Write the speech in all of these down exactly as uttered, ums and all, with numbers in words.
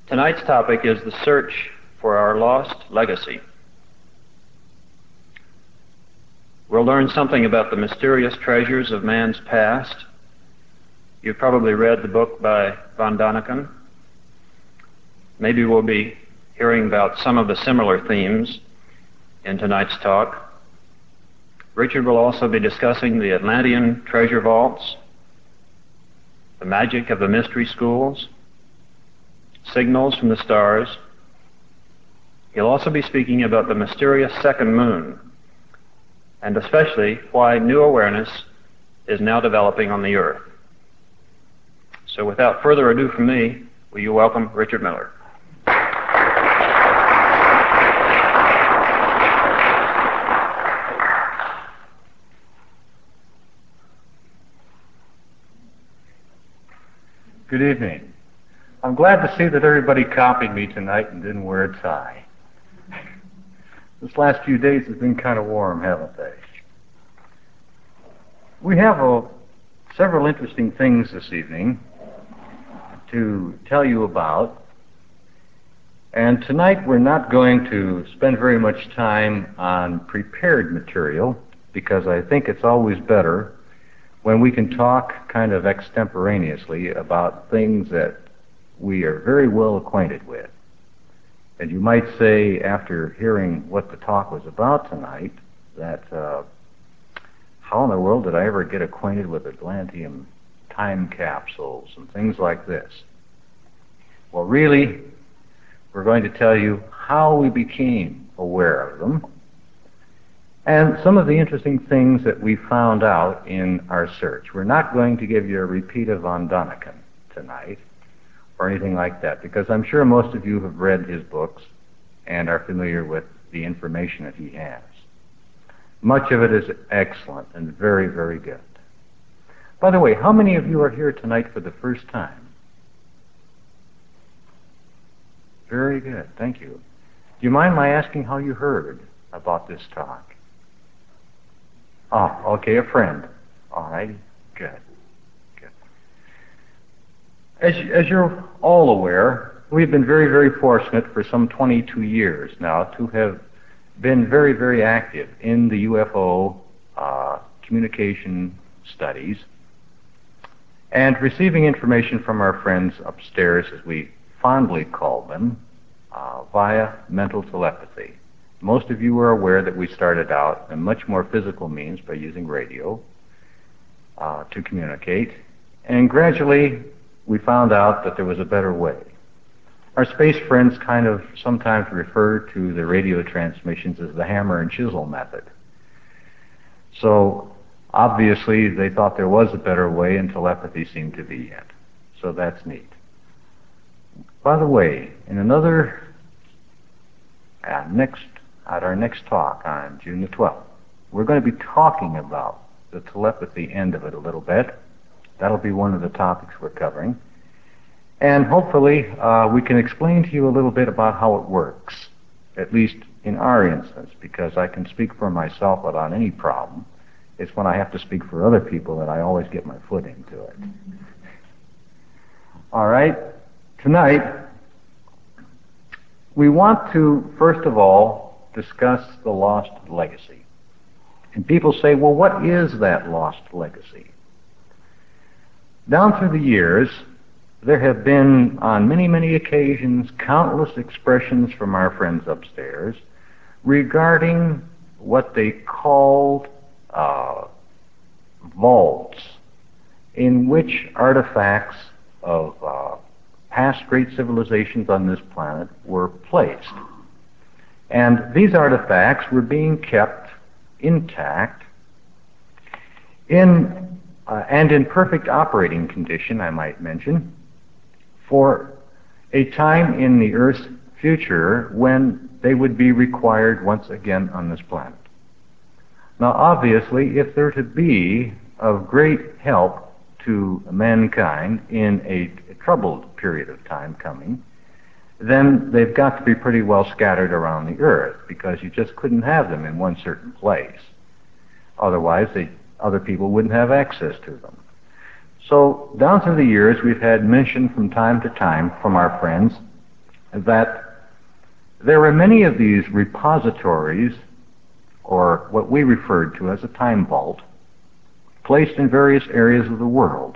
Tonight's topic is the search for our lost legacy. We'll learn something about the mysterious treasures of man's past. You've probably read the book by von Daniken. Maybe we'll be hearing about some of the similar themes in tonight's talk. Richard will also be discussing the Atlantean treasure vaults, the magic of the mystery schools, signals from the stars. He'll also be speaking about the mysterious second moon, and especially why new awareness is now developing on the Earth. So without further ado from me, will you welcome Richard Miller? Good evening. I'm glad to see that everybody copied me tonight and didn't wear a tie. This last few days has been kind of warm, haven't they? We have uh, several interesting things this evening to tell you about. And tonight we're not going to spend very much time on prepared material, because I think it's always better when we can talk kind of extemporaneously about things that we are very well acquainted with. And you might say, after hearing what the talk was about tonight, that uh, how in the world did I ever get acquainted with Atlantean time capsules and things like this? Well, really, we're going to tell you how we became aware of them, and some of the interesting things that we found out in our search. We're not going to give you a repeat of von Daniken tonight or anything like that, because I'm sure most of you have read his books and are familiar with the information that he has. Much of it is excellent and very, very good. By the way, how many of you are here tonight for the first time? Very good, thank you. Do you mind my asking how you heard about this talk? Oh, okay, a friend. All right, good, good. As, as you're all aware, we've been very, very fortunate for some twenty-two years now to have been very, very active in the U F O uh, communication studies and receiving information from our friends upstairs, as we fondly call them, uh, via mental telepathy. Most of you are aware that we started out in much more physical means by using radio uh, to communicate, and gradually we found out that there was a better way. Our space friends kind of sometimes refer to the radio transmissions as the hammer and chisel method. So obviously they thought there was a better way, and telepathy seemed to be it. So that's neat. By the way, in another uh, next At our next talk on June the twelfth, we're going to be talking about the telepathy end of it a little bit. That'll be one of the topics we're covering. And hopefully uh, we can explain to you a little bit about how it works, at least in our instance, because I can speak for myself without any problem. It's when I have to speak for other people that I always get my foot into it. All right, tonight we want to, first of all, discuss the lost legacy. And people say, well, what is that lost legacy? Down through the years, there have been, on many, many occasions, countless expressions from our friends upstairs regarding what they called uh, vaults, in which artifacts of uh, past great civilizations on this planet were placed. And these artifacts were being kept intact in uh, and in perfect operating condition, I might mention, for a time in the Earth's future when they would be required once again on this planet. Now, obviously, if they're to be of great help to mankind in a, a troubled period of time coming, then they've got to be pretty well scattered around the Earth, because you just couldn't have them in one certain place. Otherwise, they, other people wouldn't have access to them. So down through the years, we've had mention from time to time from our friends that there are many of these repositories, or what we referred to as a time vault, placed in various areas of the world.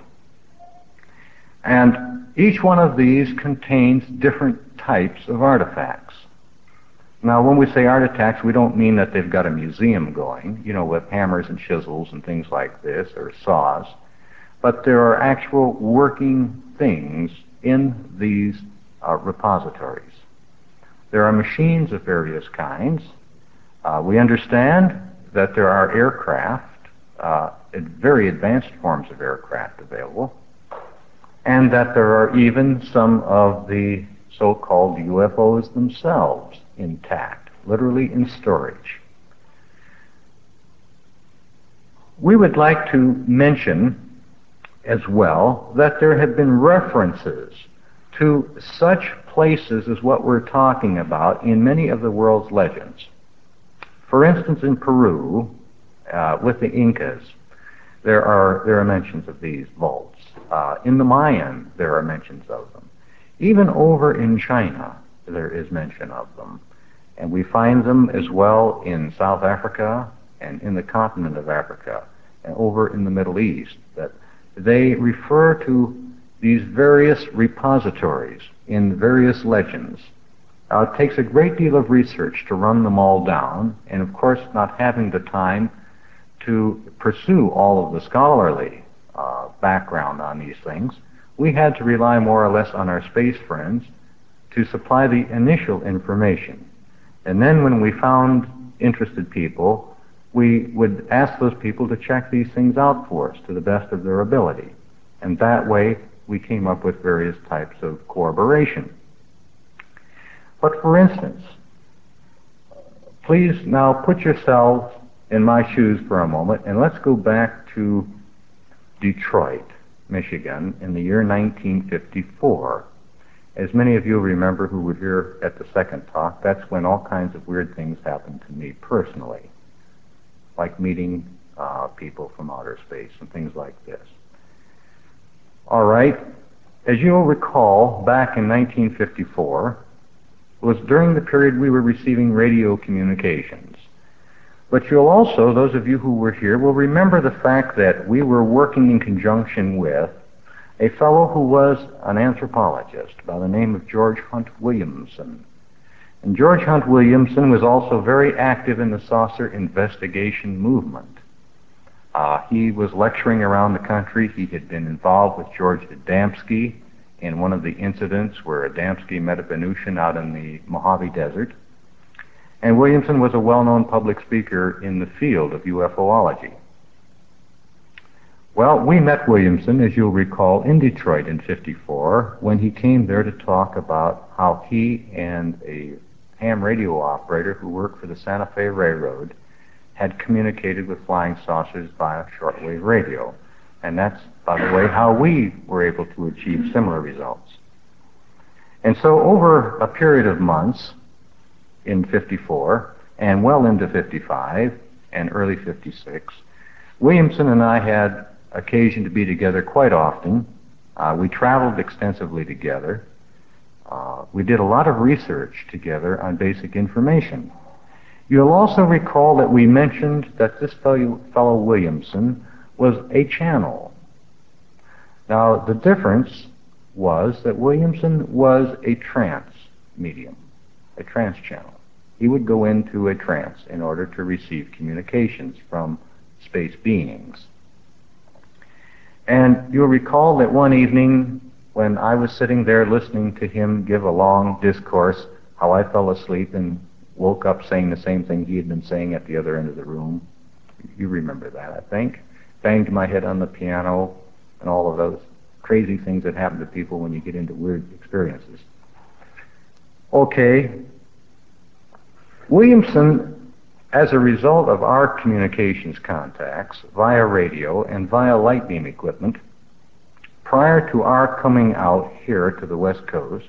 And each one of these contains different types of artifacts. Now, when we say artifacts, we don't mean that they've got a museum going, you know, with hammers and chisels and things like this, or saws, but there are actual working things in these uh, repositories. There are machines of various kinds. Uh, we understand that there are aircraft, uh, very advanced forms of aircraft available, and that there are even some of the so-called U F Os themselves intact, literally in storage. We would like to mention as well that there have been references to such places as what we're talking about in many of the world's legends. For instance, in Peru, uh, with the Incas, there are there are mentions of these vaults. Uh, in the Mayan, there are mentions of them. Even over in China, there is mention of them. And we find them as well in South Africa and in the continent of Africa and over in the Middle East, that they refer to these various repositories in various legends. Uh, it takes a great deal of research to run them all down, and of course not having the time to pursue all of the scholarly uh, background on these things, we had to rely more or less on our space friends to supply the initial information. And then when we found interested people, we would ask those people to check these things out for us to the best of their ability. And that way we came up with various types of corroboration. But for instance, please now put yourselves in my shoes for a moment, and let's go back to Detroit, Michigan, in the year nineteen fifty-four. As many of you remember who were here at the second talk, that's when all kinds of weird things happened to me personally, like meeting uh, people from outer space and things like this. All right, as you'll recall, back in nineteen fifty-four, it was during the period we were receiving radio communications. But you'll also, those of you who were here, will remember the fact that we were working in conjunction with a fellow who was an anthropologist by the name of George Hunt Williamson. And George Hunt Williamson was also very active in the saucer investigation movement. Uh, he was lecturing around the country. He had been involved with George Adamski in one of the incidents where Adamski met a Venusian out in the Mojave Desert. And Williamson was a well-known public speaker in the field of UFOlogy. Well, we met Williamson, as you'll recall, in Detroit in fifty-four when he came there to talk about how he and a ham radio operator who worked for the Santa Fe Railroad had communicated with flying saucers via shortwave radio. And that's, by the way, how we were able to achieve similar results. And so over a period of months in fifty-four and well into fifty-five and early fifty-six, Williamson and I had occasion to be together quite often. Uh, we traveled extensively together. Uh, we did a lot of research together on basic information. You'll also recall that we mentioned that this fellow, fellow Williamson was a channel. Now, the difference was that Williamson was a trance medium, a trance channel. He would go into a trance in order to receive communications from space beings. And you'll recall that one evening when I was sitting there listening to him give a long discourse, how I fell asleep and woke up saying the same thing he had been saying at the other end of the room. You remember that, I think. Banged my head on the piano and all of those crazy things that happen to people when you get into weird experiences. Okay. Williamson, as a result of our communications contacts via radio and via light beam equipment, prior to our coming out here to the West Coast,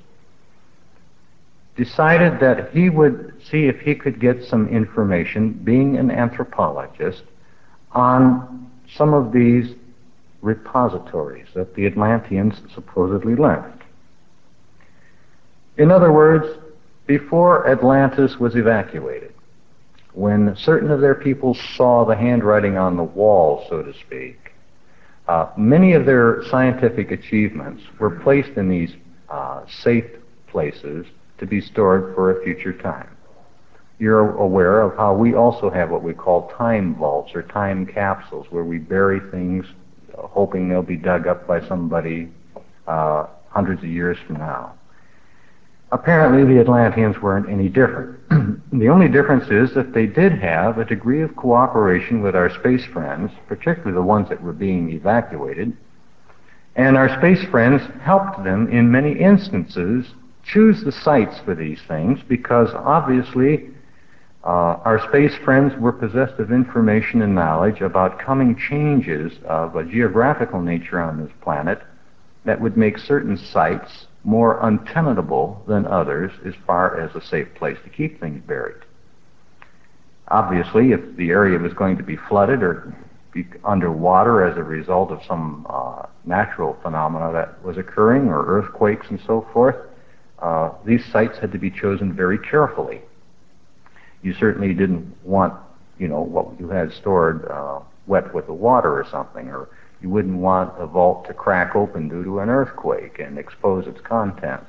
decided that he would see if he could get some information, being an anthropologist, on some of these repositories that the Atlanteans supposedly left. In other words, before Atlantis was evacuated, when certain of their people saw the handwriting on the wall, so to speak, uh, many of their scientific achievements were placed in these uh, safe places to be stored for a future time. You're aware of how we also have what we call time vaults or time capsules, where we bury things uh, hoping they'll be dug up by somebody uh, hundreds of years from now. Apparently, the Atlanteans weren't any different. The only difference is that they did have a degree of cooperation with our space friends, particularly the ones that were being evacuated, and our space friends helped them in many instances choose the sites for these things, because obviously uh, our space friends were possessed of information and knowledge about coming changes of a geographical nature on this planet that would make certain sites more untenable than others as far as a safe place to keep things buried. Obviously, if the area was going to be flooded or be underwater as a result of some uh, natural phenomena that was occurring, or earthquakes and so forth, uh, these sites had to be chosen very carefully. You certainly didn't want, you know, what you had stored uh, wet with the water or something, or you wouldn't want a vault to crack open due to an earthquake and expose its contents.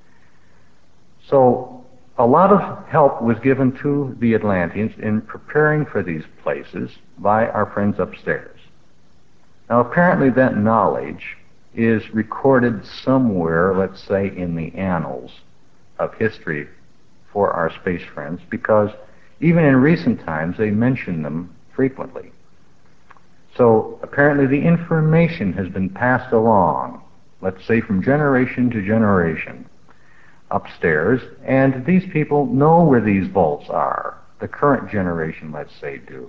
So a lot of help was given to the Atlanteans in preparing for these places by our friends upstairs. Now apparently that knowledge is recorded somewhere, let's say in the annals of history for our space friends, because even in recent times they mention them frequently. So apparently the information has been passed along, let's say from generation to generation, upstairs, and these people know where these vaults are. The current generation, let's say, do.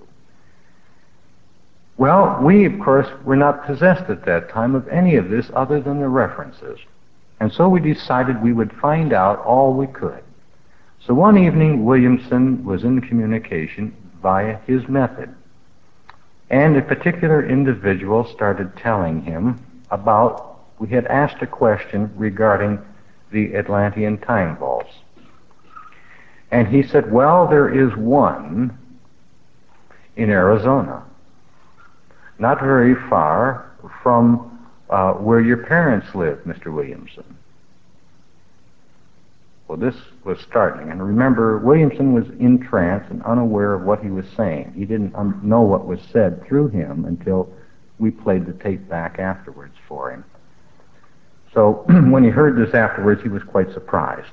Well, we, of course, were not possessed at that time of any of this other than the references. And so we decided we would find out all we could. So one evening, Williamson was in communication via his method. And a particular individual started telling him about, we had asked a question regarding the Atlantean time vaults. And he said, well, there is one in Arizona, not very far from uh, where your parents live, Mister Williamson. Well, this was startling. And remember, Williamson was in trance and unaware of what he was saying. He didn't un- know what was said through him until we played the tape back afterwards for him. So when he heard this afterwards, he was quite surprised.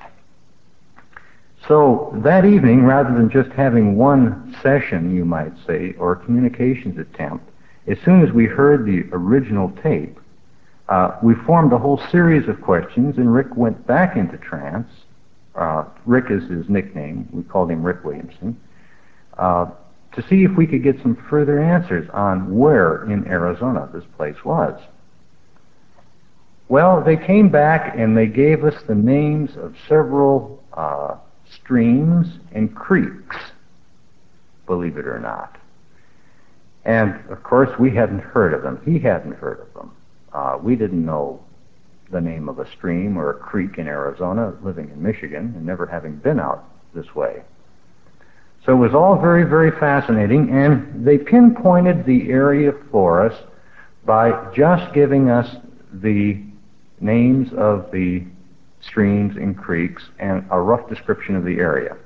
So that evening, rather than just having one session, you might say, or communications attempt, as soon as we heard the original tape, uh, we formed a whole series of questions, and Rick went back into trance. Uh, Rick is his nickname. We called him Rick Williamson, uh, to see if we could get some further answers on where in Arizona this place was. Well, they came back and they gave us the names of several uh, streams and creeks, believe it or not. And, of course, we hadn't heard of them. He hadn't heard of them. Uh, we didn't know the name of a stream or a creek in Arizona, living in Michigan and never having been out this way. So it was all very, very fascinating, and they pinpointed the area for us by just giving us the names of the streams and creeks and a rough description of the area.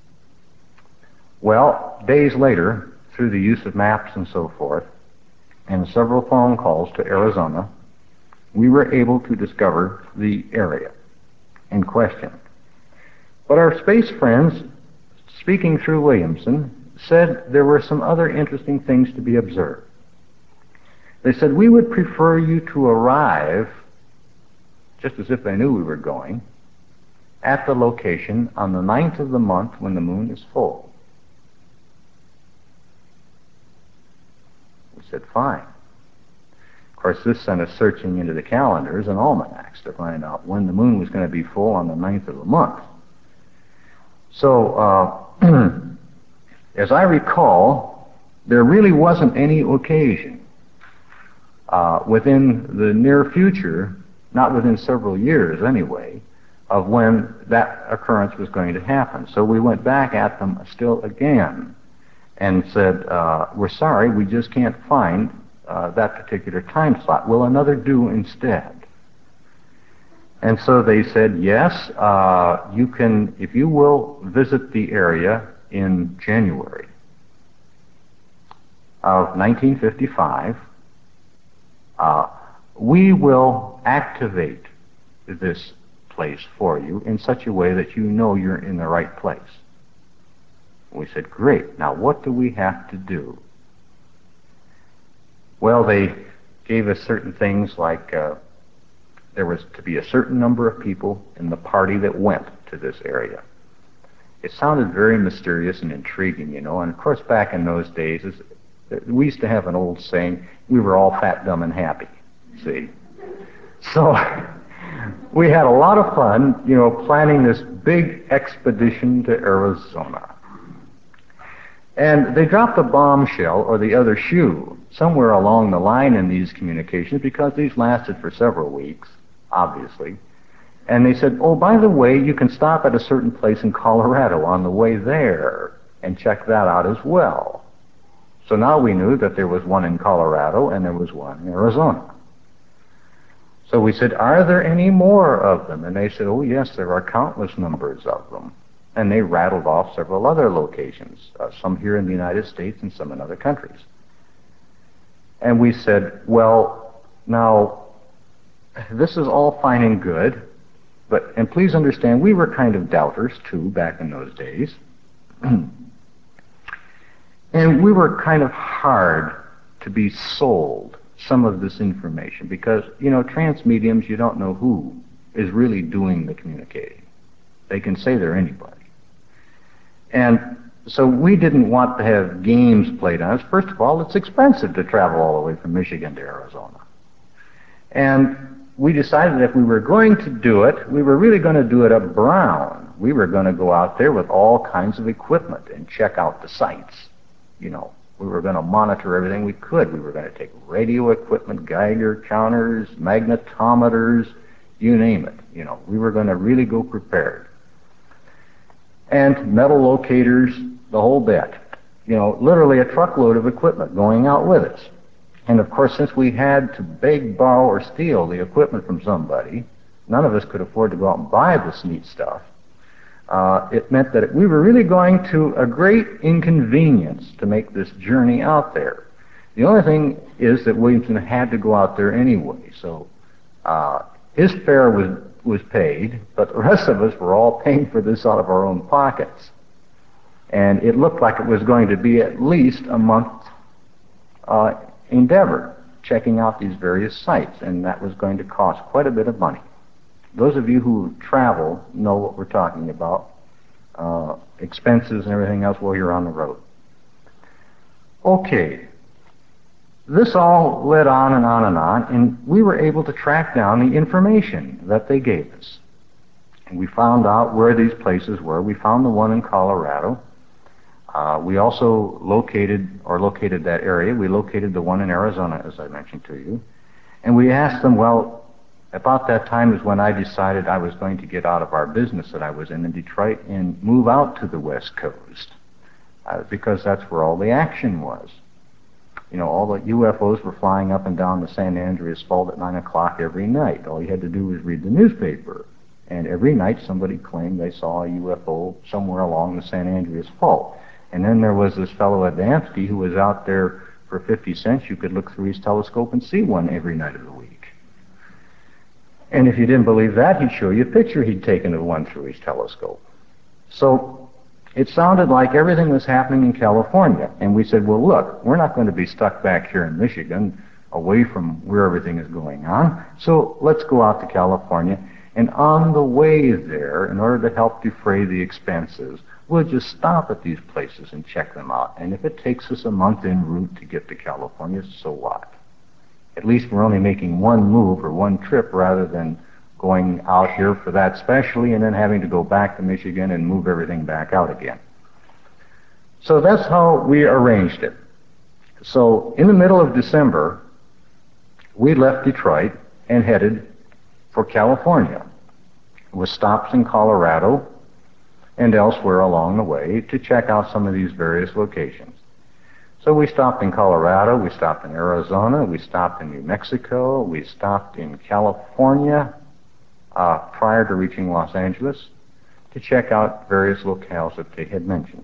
Well, days later, through the use of maps and so forth, and several phone calls to Arizona, we were able to discover the area in question. But our space friends, speaking through Williamson, said there were some other interesting things to be observed. They said, we would prefer you to arrive, just as if they knew we were going, at the location on the ninth of the month when the moon is full. We said, fine. Of course, this sent us searching into the calendars and almanacs to find out when the moon was going to be full on the ninth of the month. So, uh, as I recall, there really wasn't any occasion uh, within the near future, not within several years anyway, of when that occurrence was going to happen. So we went back at them still again and said, uh, we're sorry, we just can't find uh, that particular time slot. Will another do instead? And so they said, yes, uh, you can, if you will visit the area in January of nineteen fifty-five, uh, we will activate this place for you in such a way that you know you're in the right place. We said, great. Now what do we have to do? Well, they gave us certain things like uh, there was to be a certain number of people in the party that went to this area. It sounded very mysterious and intriguing, you know, and of course back in those days, we used to have an old saying, we were all fat, dumb, and happy, see? So we had a lot of fun, you know, planning this big expedition to Arizona. And they dropped the bombshell or the other shoe somewhere along the line in these communications, because these lasted for several weeks, obviously. And they said, oh, by the way, you can stop at a certain place in Colorado on the way there and check that out as well. So now we knew that there was one in Colorado and there was one in Arizona. So we said, are there any more of them? And they said, oh, yes, there are countless numbers of them. And they rattled off several other locations, uh, some here in the United States and some in other countries. And we said, well, now, this is all fine and good, but, and please understand, we were kind of doubters, too, back in those days. And we were kind of hard to be sold some of this information because, you know, trance mediums, you don't know who is really doing the communicating. They can say they're anybody. And so we didn't want to have games played on us. First of all, it's expensive to travel all the way from Michigan to Arizona. And we decided that if we were going to do it, we were really going to do it up Brown. We were going to go out there with all kinds of equipment and check out the sites. You know, we were going to monitor everything we could. We were going to take radio equipment, Geiger counters, magnetometers, you name it. You know, we were going to really go prepared. And metal locators, the whole bit. You know, literally a truckload of equipment going out with us. And of course, since we had to beg, borrow, or steal the equipment from somebody, none of us could afford to go out and buy this neat stuff. Uh, it meant that we were really going to a great inconvenience to make this journey out there. The only thing is that Williamson had to go out there anyway, so uh, his fare was, was paid, but the rest of us were all paying for this out of our own pockets. And it looked like it was going to be at least a month uh, endeavor, checking out these various sites, and that was going to cost quite a bit of money. Those of you who travel know what we're talking about, uh, expenses and everything else while you're on the road. Okay, this all led on and on and on, and we were able to track down the information that they gave us. And we found out where these places were. We found the one in Colorado. Uh, we also located, or located that area. We located the one in Arizona, as I mentioned to you. And we asked them, well, about that time is when I decided I was going to get out of our business that I was in in Detroit and move out to the West Coast, uh, because that's where all the action was. You know, all the U F Os were flying up and down the San Andreas Fault at nine o'clock every night. All you had to do was read the newspaper. And every night somebody claimed they saw a U F O somewhere along the San Andreas Fault. And then there was this fellow Adamski who was out there for fifty cents. You could look through his telescope and see one every night of the week. And if you didn't believe that, he'd show you a picture he'd taken of one through his telescope. So it sounded like everything was happening in California. And we said, well, look, we're not going to be stuck back here in Michigan away from where everything is going on. So let's go out to California. And on the way there, in order to help defray the expenses, we'll just stop at these places and check them out. And if it takes us a month en route to get to California, so what? At least we're only making one move or one trip rather than going out here for that specially and then having to go back to Michigan and move everything back out again. So that's how we arranged it. So in the middle of December, we left Detroit and headed for California. with stops in Colorado and elsewhere along the way to check out some of these various locations. So we stopped in Colorado, we stopped in Arizona, we stopped in New Mexico, we stopped in California uh, prior to reaching Los Angeles to check out various locales that they had mentioned.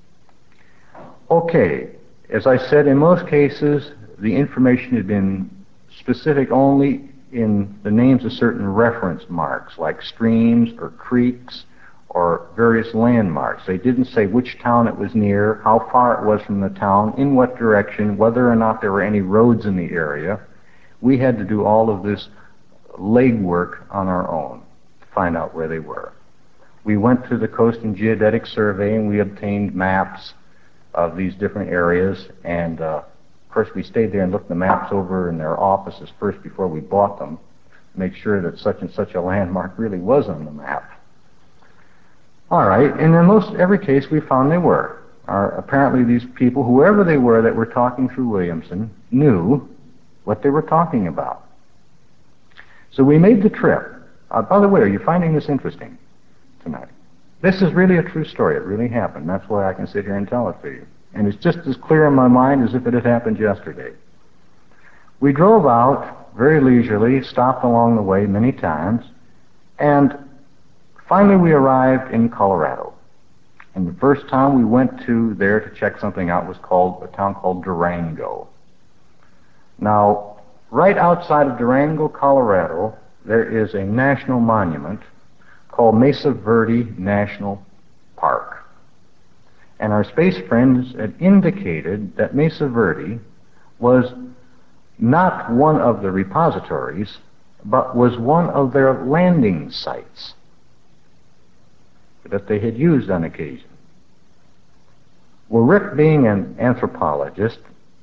Okay, as I said, in most cases, the information had been specific only in the names of certain reference marks, like streams or creeks or various landmarks. They didn't say which town it was near, how far it was from the town, in what direction, whether or not there were any roads in the area. We had to do all of this legwork on our own to find out where they were. We went to the Coast and Geodetic Survey and we obtained maps of these different areas, and uh, of course we stayed there and looked the maps over in their offices first before we bought them, to make sure that such and such a landmark really was on the map. All right, and in most every case we found they were. Our, apparently these people, whoever they were that were talking through Williamson, knew what they were talking about. So we made the trip. Uh, by the way, are you finding this interesting tonight? This is really a true story. It really happened. That's why I can sit here and tell it to you. And it's just as clear in my mind as if it had happened yesterday. We drove out very leisurely, stopped along the way many times, and finally we arrived in Colorado. And the first town we went to there to check something out was called a town called Durango. Now, right outside of Durango, Colorado, there is a national monument called Mesa Verde National Park. And our space friends had indicated that Mesa Verde was not one of the repositories, but was one of their landing sites that they had used on occasion. Well, Rick, being an anthropologist,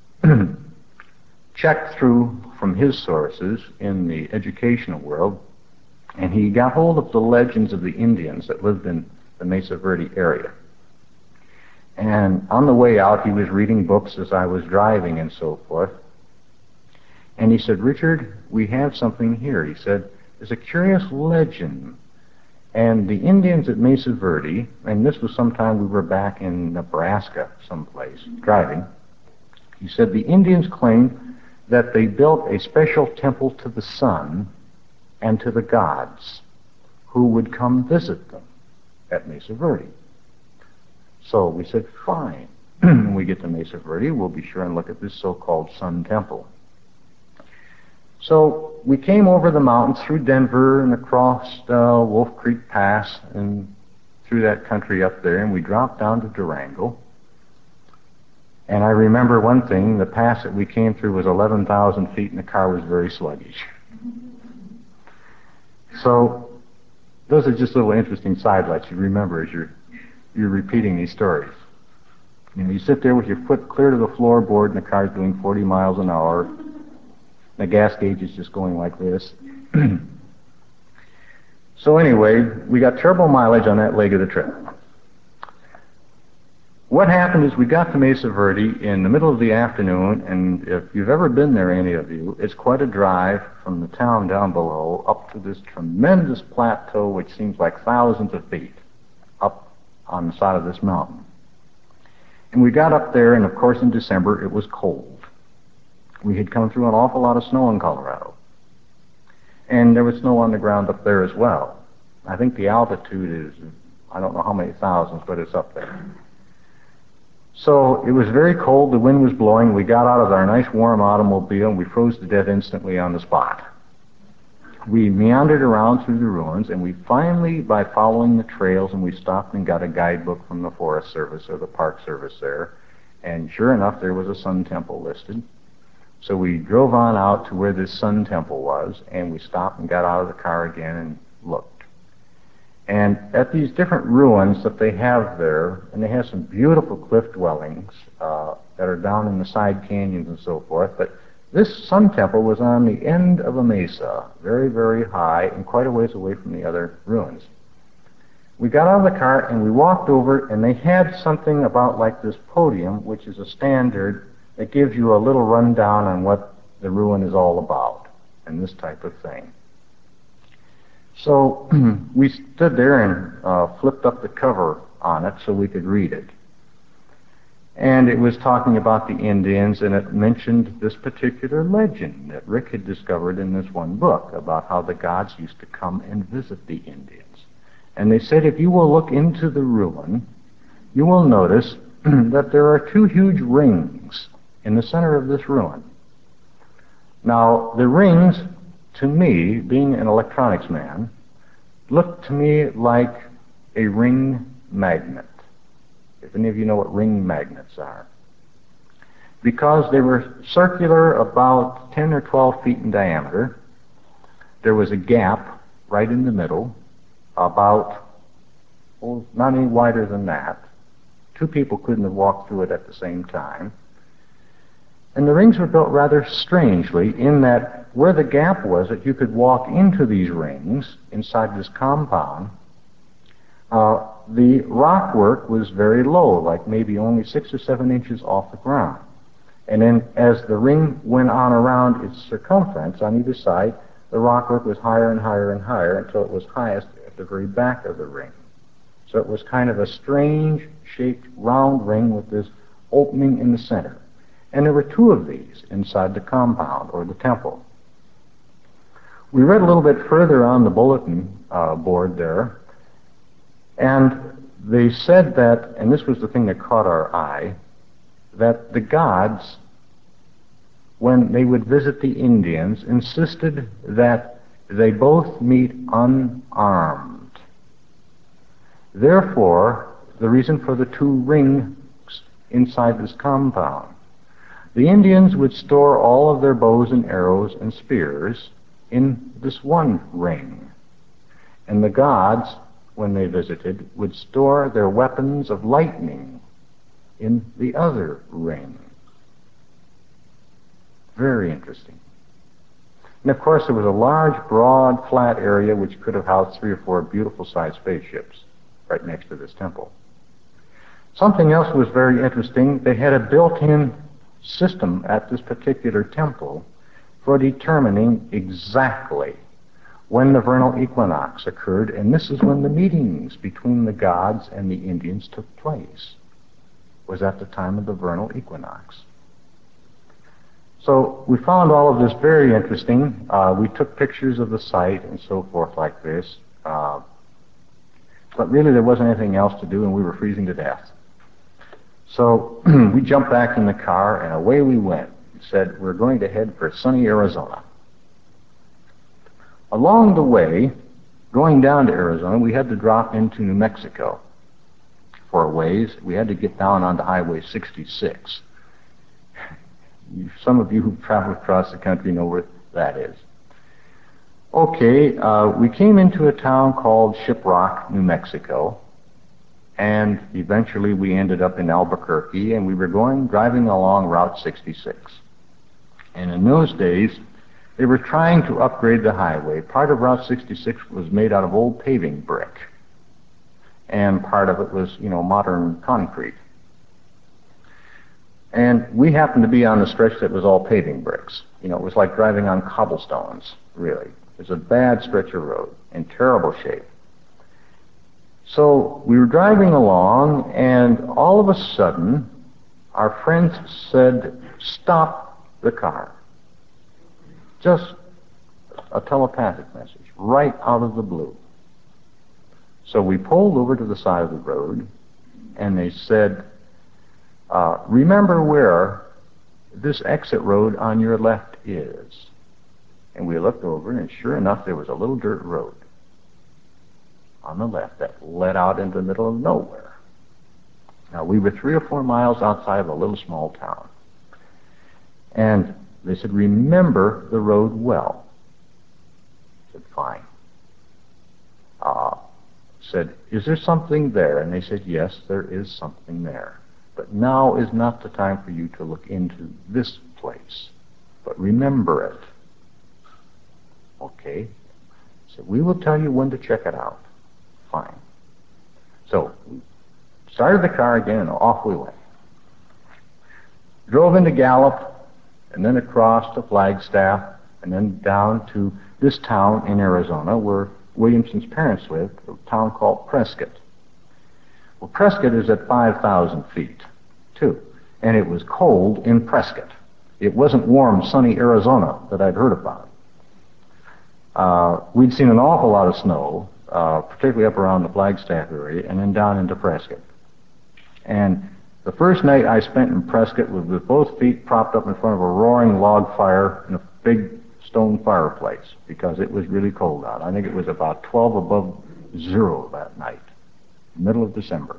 checked through from his sources in the educational world, and he got hold of the legends of the Indians that lived in the Mesa Verde area. And on the way out, he was reading books as I was driving and so forth. And he said, "Richard, we have something here." He said, "There's a curious legend. And the Indians at Mesa Verde," and this was sometime we were back in Nebraska someplace, driving. He said, "The Indians claim that they built a special temple to the sun and to the gods who would come visit them at Mesa Verde." So we said, fine. When we get to Mesa Verde, we'll be sure and look at this so-called Sun Temple. So we came over the mountains through Denver and across uh, Wolf Creek Pass and through that country up there, and we dropped down to Durango. And I remember one thing, the pass that we came through was eleven thousand feet and the car was very sluggish. So those are just little interesting sidelights you remember as you're, you're repeating these stories. You know, you sit there with your foot clear to the floorboard and the car's doing forty miles an hour. The gas gauge is just going like this. So anyway, we got terrible mileage on that leg of the trip. What happened is we got to Mesa Verde in the middle of the afternoon, and if you've ever been there, any of you, it's quite a drive from the town down below up to this tremendous plateau which seems like thousands of feet up on the side of this mountain. And we got up there, and of course in December it was cold. We had come through an awful lot of snow in Colorado. And there was snow on the ground up there as well. I think the altitude is, I don't know how many thousands, but it's up there. So it was very cold, the wind was blowing, we got out of our nice warm automobile and we froze to death instantly on the spot. We meandered around through the ruins, and we finally, by following the trails, and we stopped and got a guidebook from the Forest Service or the Park Service there, and sure enough there was a Sun Temple listed. So we drove on out to where this Sun Temple was, and we stopped and got out of the car again and looked. And at these different ruins that they have there, and they have some beautiful cliff dwellings uh, that are down in the side canyons and so forth, but this Sun Temple was on the end of a mesa, very, very high, and quite a ways away from the other ruins. We got out of the car and we walked over, and they had something about like this podium, which is a standard that gives you a little rundown on what the ruin is all about, and this type of thing. So we stood there and uh, flipped up the cover on it so we could read it. And it was talking about the Indians, and it mentioned this particular legend that Rick had discovered in this one book about how the gods used to come and visit the Indians. And they said, if you will look into the ruin, you will notice that there are two huge rings in the center of this ruin. Now, the rings, to me, being an electronics man, looked to me like a ring magnet. If any of you know what ring magnets are. Because they were circular, about ten or twelve feet in diameter, there was a gap right in the middle, about, well, not any wider than that. Two people couldn't have walked through it at the same time. And the rings were built rather strangely in that where the gap was, that you could walk into these rings inside this compound. Uh, the rock work was very low, like maybe only six or seven inches off the ground. And then as the ring went on around its circumference on either side, the rock work was higher and higher and higher until it was highest at the very back of the ring. So it was kind of a strange shaped round ring with this opening in the center. And there were two of these inside the compound or the temple. We read a little bit further on the bulletin uh, board there, and they said that, and this was the thing that caught our eye, that the gods, when they would visit the Indians, insisted that they both meet unarmed. Therefore, the reason for the two rings inside this compound. The Indians would store all of their bows and arrows and spears in this one ring. And the gods, when they visited, would store their weapons of lightning in the other ring. Very interesting. And of course, there was a large, broad, flat area which could have housed three or four beautiful-sized spaceships right next to this temple. Something else was very interesting. They had a built-in system at this particular temple for determining exactly when the vernal equinox occurred, and this is when the meetings between the gods and the Indians took place, was at the time of the vernal equinox. So we found all of this very interesting. Uh, we took pictures of the site and so forth like this, uh, but really there wasn't anything else to do and we were freezing to death. So we jumped back in the car and away we went. We said, we're going to head for sunny Arizona. Along the way, going down to Arizona, we had to drop into New Mexico for a ways. We had to get down onto Highway sixty-six. Some of you who've traveled across the country know where that is. Okay, uh, we came into a town called Shiprock, New Mexico. And eventually we ended up in Albuquerque, and we were going, driving along Route sixty-six. And in those days, they were trying to upgrade the highway. Part of Route sixty-six was made out of old paving brick, and part of it was, you know, modern concrete. And we happened to be on the stretch that was all paving bricks. You know, it was like driving on cobblestones, really. It was a bad stretch of road, in terrible shape. So we were driving along, and all of a sudden, our friends said, stop the car. Just a telepathic message, right out of the blue. So we pulled over to the side of the road, and they said, uh, remember where this exit road on your left is. And we looked over, and sure enough, there was a little dirt road on the left that led out into the middle of nowhere. Now, we were three or four miles outside of a little small town. And they said, remember the road well. I said, fine. Uh, said, is there something there? And they said, yes, there is something there. But now is not the time for you to look into this place. But remember it. Okay. So we will tell you when to check it out. Fine. So we started the car again and off we went. Drove into Gallup and then across to Flagstaff and then down to this town in Arizona where Williamson's parents lived, a town called Prescott. Well, Prescott is at five thousand feet, too, and it was cold in Prescott. It wasn't warm, sunny Arizona that I'd heard about. Uh, we'd seen an awful lot of snow, uh, particularly up around the Flagstaff area, and then down into Prescott. And the first night I spent in Prescott was with both feet propped up in front of a roaring log fire in a big stone fireplace, because it was really cold out. I think it was about twelve above zero that night, middle of December.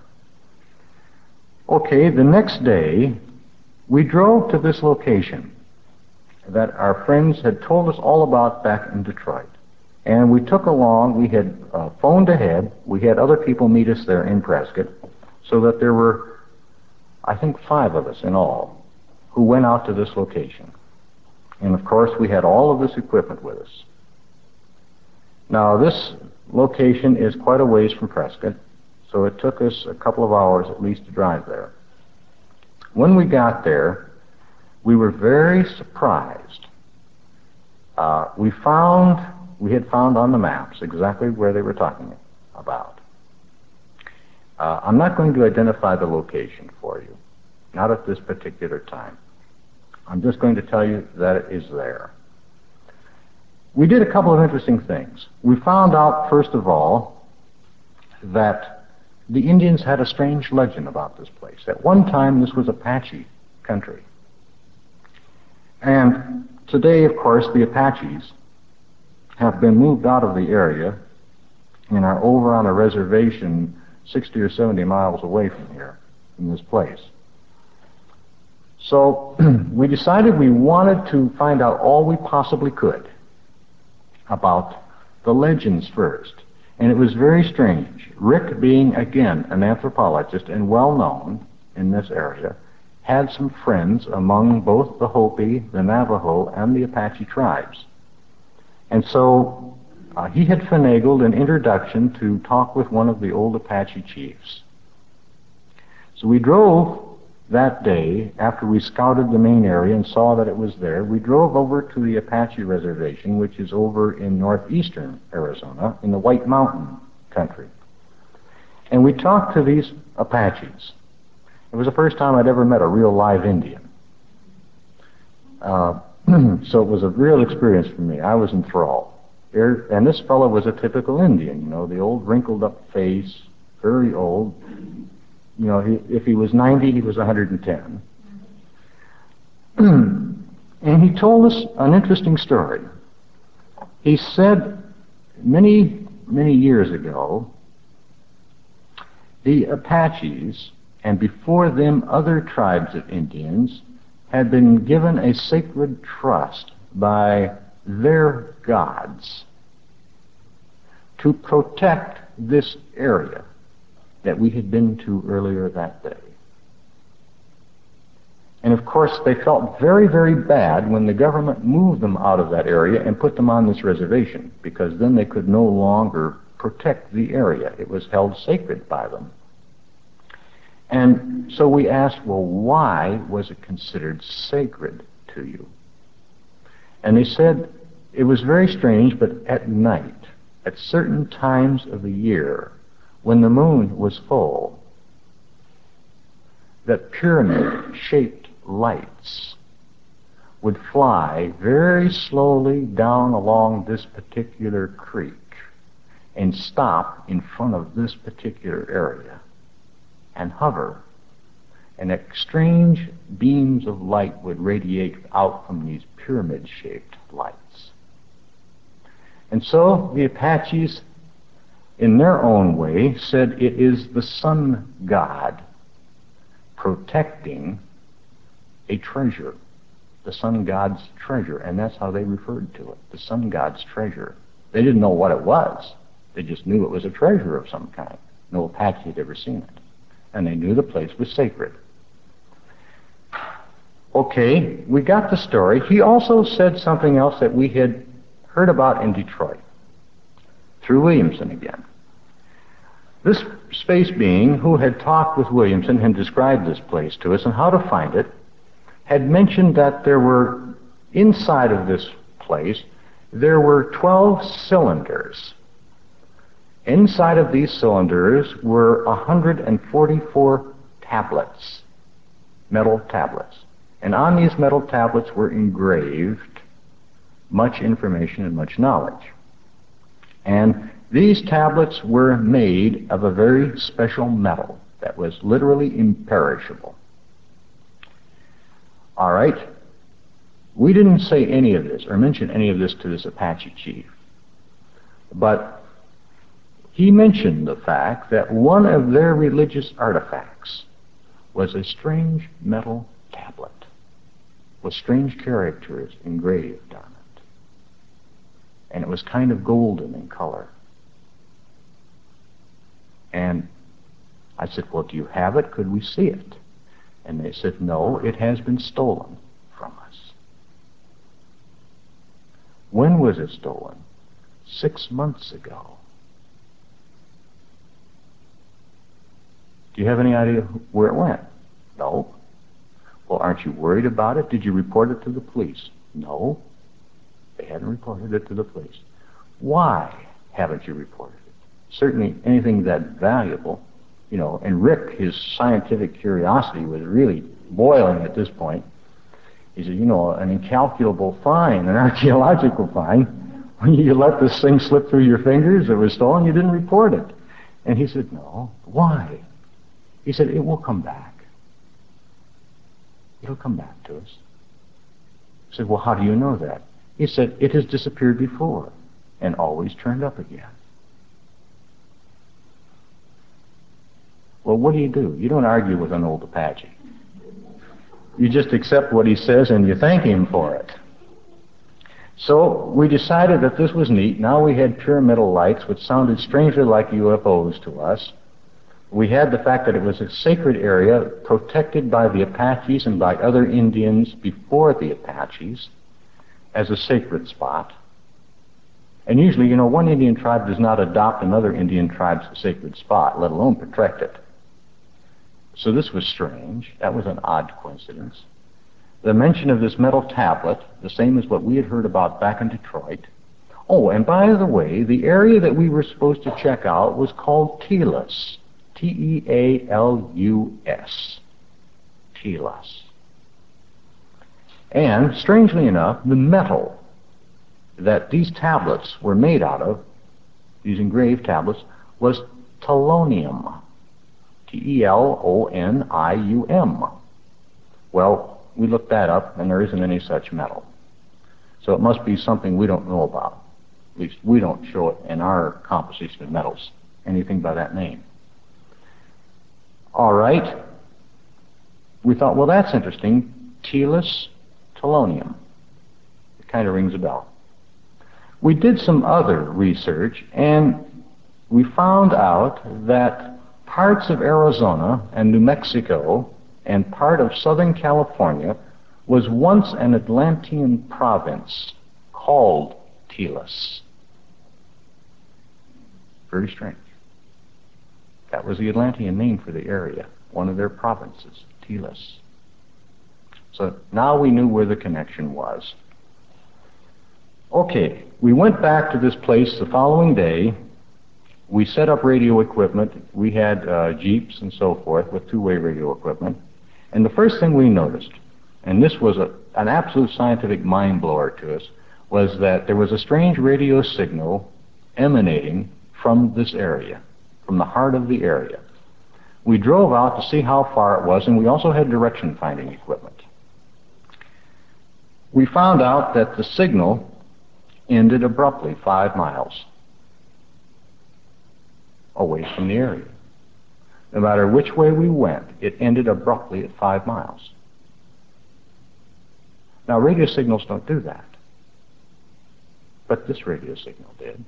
Okay, the next day, we drove to this location that our friends had told us all about back in Detroit. And we took along, we had uh, phoned ahead, we had other people meet us there in Prescott, so that there were, I think, five of us in all who went out to this location. And of course, we had all of this equipment with us. Now, this location is quite a ways from Prescott, so it took us a couple of hours at least to drive there. When we got there, we were very surprised. Uh, we found, we had found on the maps exactly where they were talking about. Uh, I'm not going to identify the location for you, not at this particular time. I'm just going to tell you that it is there. We did a couple of interesting things. We found out, first of all, that the Indians had a strange legend about this place. At one time, this was Apache country. And today, of course, the Apaches have been moved out of the area and are over on a reservation sixty or seventy miles away from here, from this place. So we decided we wanted to find out all we possibly could about the legends first. And it was very strange. Rick, being, again, an anthropologist and well-known in this area, had some friends among both the Hopi, the Navajo, and the Apache tribes. And so uh, he had finagled an introduction to talk with one of the old Apache chiefs. So we drove that day, after we scouted the main area and saw that it was there, we drove over to the Apache reservation, which is over in northeastern Arizona, in the White Mountain country. And we talked to these Apaches. It was the first time I'd ever met a real live Indian. Uh, so it was a real experience for me. I was enthralled. There, and this fellow was a typical Indian, you know, the old wrinkled up face, very old. You know, he, if he was ninety, he was one hundred ten. And he told us an interesting story. He said many, many years ago, the Apaches, and before them other tribes of Indians, had been given a sacred trust by their gods to protect this area that we had been to earlier that day. And of course, they felt very, very bad when the government moved them out of that area and put them on this reservation, because then they could no longer protect the area. It was held sacred by them. And so we asked, well, why was it considered sacred to you? And they said it was very strange, but at night, at certain times of the year, when the moon was full, that pyramid-shaped lights would fly very slowly down along this particular creek and stop in front of this particular area and hover. And that strange beams of light would radiate out from these pyramid-shaped lights. And so the Apaches, in their own way, said it is the sun god protecting a treasure, the sun god's treasure, and that's how they referred to it, the sun god's treasure. They didn't know what it was. They just knew it was a treasure of some kind. No Apache had ever seen it. And they knew the place was sacred. Okay, we got the story. He also said something else that we had heard about in Detroit, through Williamson again. This space being who had talked with Williamson and described this place to us and how to find it, had mentioned that there were, inside of this place, there were twelve cylinders Inside of these cylinders were one hundred forty-four tablets, metal tablets. And on these metal tablets were engraved much information and much knowledge. And these tablets were made of a very special metal that was literally imperishable. All right. We didn't say any of this or mention any of this to this Apache chief. But he mentioned the fact that one of their religious artifacts was a strange metal tablet with strange characters engraved on it. And it was kind of golden in color. And I said, well, do you have it? Could we see it? And they said, no, it has been stolen from us. When was it stolen? Six months ago. Do you have any idea where it went? No. Well, aren't you worried about it? Did you report it to the police? No. They hadn't reported it to the police. Why haven't you reported it? Certainly anything that valuable, you know, and Rick, his scientific curiosity was really boiling at this point. He said, you know, an incalculable fine, an archaeological fine, when you let this thing slip through your fingers, it was stolen, you didn't report it. And he said, no. Why? He said, it will come back. It'll come back to us. I said, well, how do you know that? He said, it has disappeared before and always turned up again. Well, what do you do? You don't argue with an old Apache. You just accept what he says and you thank him for it. So we decided that this was neat. Now we had pyramidal lights, which sounded strangely like U F Os to us. We had the fact that it was a sacred area protected by the Apaches and by other Indians before the Apaches as a sacred spot. And usually, you know, one Indian tribe does not adopt another Indian tribe's sacred spot, let alone protect it. So this was strange. That was an odd coincidence. The mention of this metal tablet, the same as what we had heard about back in Detroit. Oh, and by the way, the area that we were supposed to check out was called Tealus. T E A L U S. Tealus. And, strangely enough, the metal that these tablets were made out of, these engraved tablets, was telonium. T E L O N I U M. Well, we looked that up, and there isn't any such metal. So it must be something we don't know about. At least we don't show it in our composition of metals, anything by that name. All right. We thought, well, that's interesting. Tealus telonium. It kind of rings a bell. We did some other research, and we found out that parts of Arizona and New Mexico and part of Southern California was once an Atlantean province called Tealus. Very strange. That was the Atlantean name for the area, one of their provinces, Tealus. So now we knew where the connection was. Okay, we went back to this place the following day. We set up radio equipment. We had uh, jeeps and so forth with two-way radio equipment. And the first thing we noticed, and this was a, an absolute scientific mind-blower to us, was that there was a strange radio signal emanating from this area, from the heart of the area. We drove out to see how far it was, and we also had direction-finding equipment. We found out that the signal ended abruptly five miles away from the area. No matter which way we went, it ended abruptly at five miles. Now, radio signals don't do that. But this radio signal did.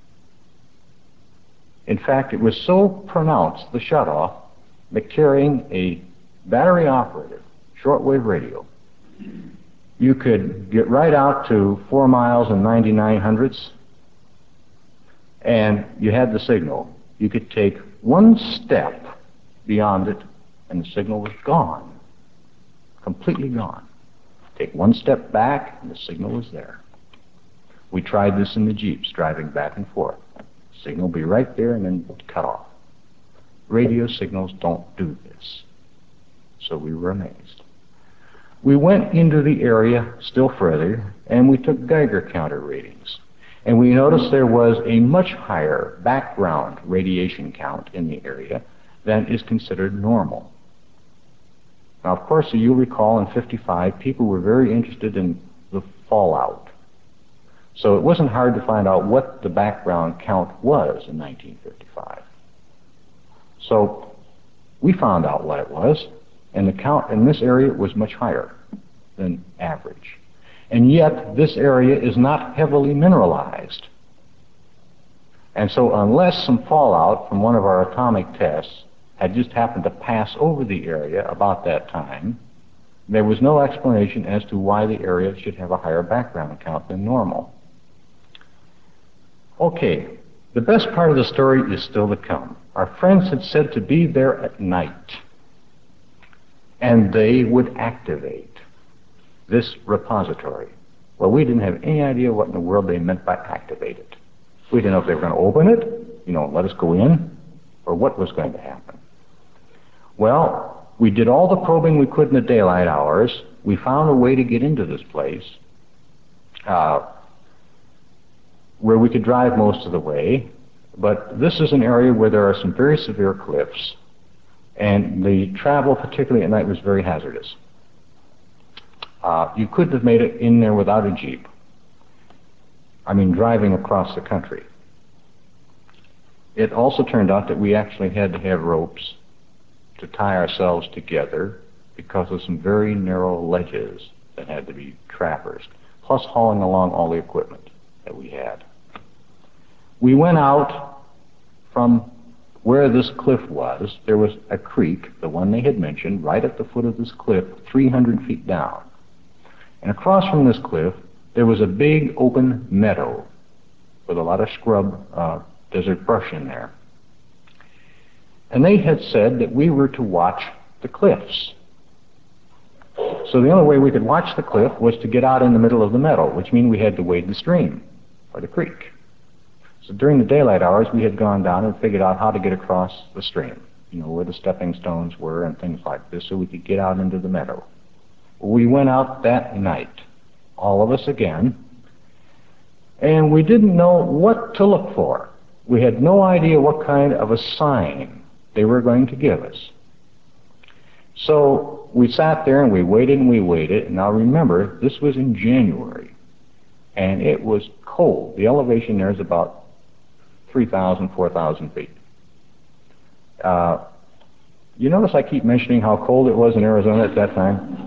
In fact, it was so pronounced, the shutoff, that carrying a battery-operated shortwave radio, you could get right out to four miles and ninety-nine hundredths, and you had the signal. You could take one step beyond it, and the signal was gone, completely gone. Take one step back, and the signal was there. We tried this in the jeeps, driving back and forth. Signal will be right there and then cut off. Radio signals don't do this. So we were amazed. We went into the area still further, and we took Geiger counter readings. And we noticed there was a much higher background radiation count in the area than is considered normal. Now, of course, you'll recall in fifty-five, people were very interested in the fallout. So it wasn't hard to find out what the background count was in nineteen fifty-five. So we found out what it was, and the count in this area was much higher than average. And yet, this area is not heavily mineralized. And so unless some fallout from one of our atomic tests had just happened to pass over the area about that time, there was no explanation as to why the area should have a higher background count than normal. Okay, the best part of the story is still to come. Our friends had said to be there at night, and they would activate this repository. Well, we didn't have any idea what in the world they meant by activate it. We didn't know if they were going to open it, you know, let us go in, or what was going to happen. Well, we did all the probing we could in the daylight hours. We found a way to get into this place uh, where we could drive most of the way, but this is an area where there are some very severe cliffs, and the travel, particularly at night, was very hazardous. Uh, you couldn't have made it in there without a jeep. I mean, driving across the country. It also turned out that we actually had to have ropes to tie ourselves together because of some very narrow ledges that had to be traversed, plus hauling along all the equipment that we had. We went out from where this cliff was. There was a creek, the one they had mentioned, right at the foot of this cliff, three hundred feet down. And across from this cliff, there was a big open meadow with a lot of scrub, uh, desert brush in there. And they had said that we were to watch the cliffs. So the only way we could watch the cliff was to get out in the middle of the meadow, which means we had to wade the stream, or the creek. So during the daylight hours, we had gone down and figured out how to get across the stream, you know, where the stepping stones were and things like this, so we could get out into the meadow. We went out that night, all of us again, and we didn't know what to look for. We had no idea what kind of a sign they were going to give us. So we sat there and we waited and we waited. Now remember, this was in January, and it was cold. The elevation there is about three thousand, four thousand feet. Uh, you notice I keep mentioning how cold it was in Arizona at that time?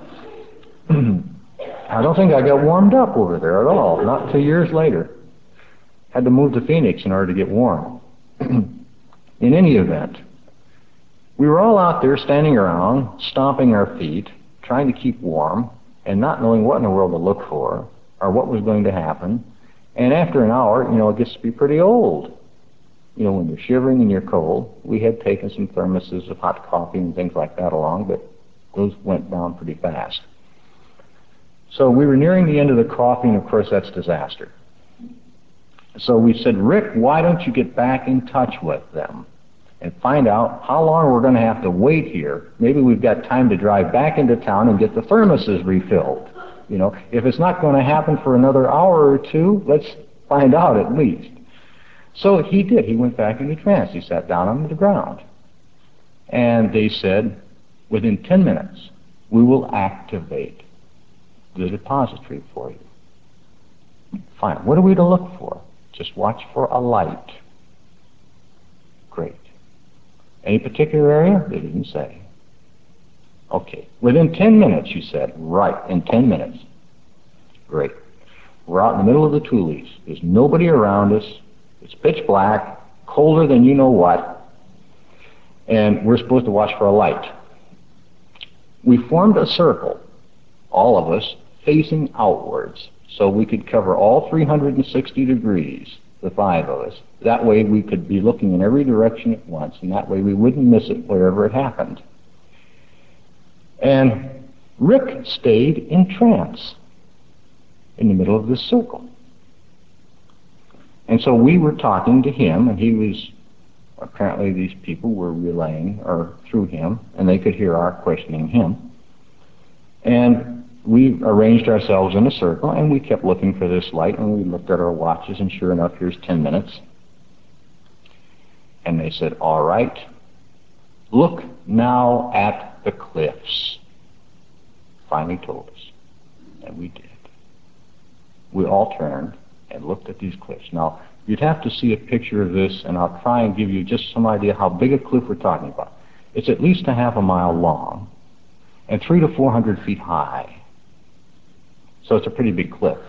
I don't think I got warmed up over there at all, not two years later. Had to move to Phoenix in order to get warm. In any event, we were all out there standing around, stomping our feet, trying to keep warm, and not knowing what in the world to look for, or what was going to happen. And after an hour, you know, it gets to be pretty old. You know, when you're shivering and you're cold. We had taken some thermoses of hot coffee and things like that along, but those went down pretty fast. So we were nearing the end of the coffee, and of course that's disaster. So we said, Rick, why don't you get back in touch with them and find out how long we're going to have to wait here. Maybe we've got time to drive back into town and get the thermoses refilled. You know, if it's not going to happen for another hour or two, let's find out at least. So he did. He went back into trance. He sat down on the ground. And they said, within ten minutes, we will activate the depository for you. Fine. What are we to look for? Just watch for a light. Great. Any particular area? They didn't say. Okay. Within ten minutes, you said. Right, in ten minutes. Great. We're out in the middle of the Tules. There's nobody around us. It's pitch black, colder than you know what, and we're supposed to watch for a light. We formed a circle, all of us, facing outwards, so we could cover all three hundred sixty degrees, the five of us. That way we could be looking in every direction at once, and that way we wouldn't miss it wherever it happened. And Rick stayed in trance in the middle of this circle. And so we were talking to him, and he was, apparently these people were relaying, or through him, and they could hear our questioning him. And we arranged ourselves in a circle, and we kept looking for this light, and we looked at our watches, and sure enough, here's ten minutes. And they said, all right, look now at the cliffs. Finally told us. And we did. We all turned and looked at these cliffs. Now, you'd have to see a picture of this, and I'll try and give you just some idea how big a cliff we're talking about. It's at least a half a mile long and three to four hundred feet high. So it's a pretty big cliff.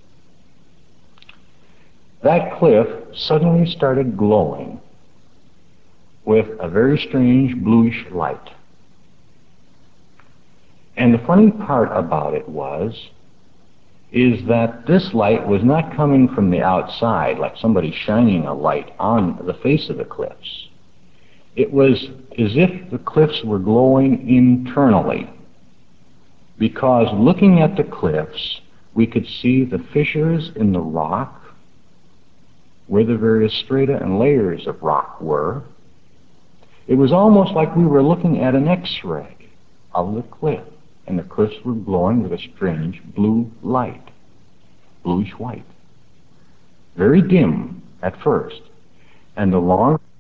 That cliff suddenly started glowing with a very strange bluish light. And the funny part about it was, is that this light was not coming from the outside, like somebody shining a light on the face of the cliffs. It was as if the cliffs were glowing internally, because looking at the cliffs, we could see the fissures in the rock, where the various strata and layers of rock were. It was almost like we were looking at an X-ray of the cliff, and the cliffs were glowing with a strange blue light, bluish white. Very dim at first, and the longer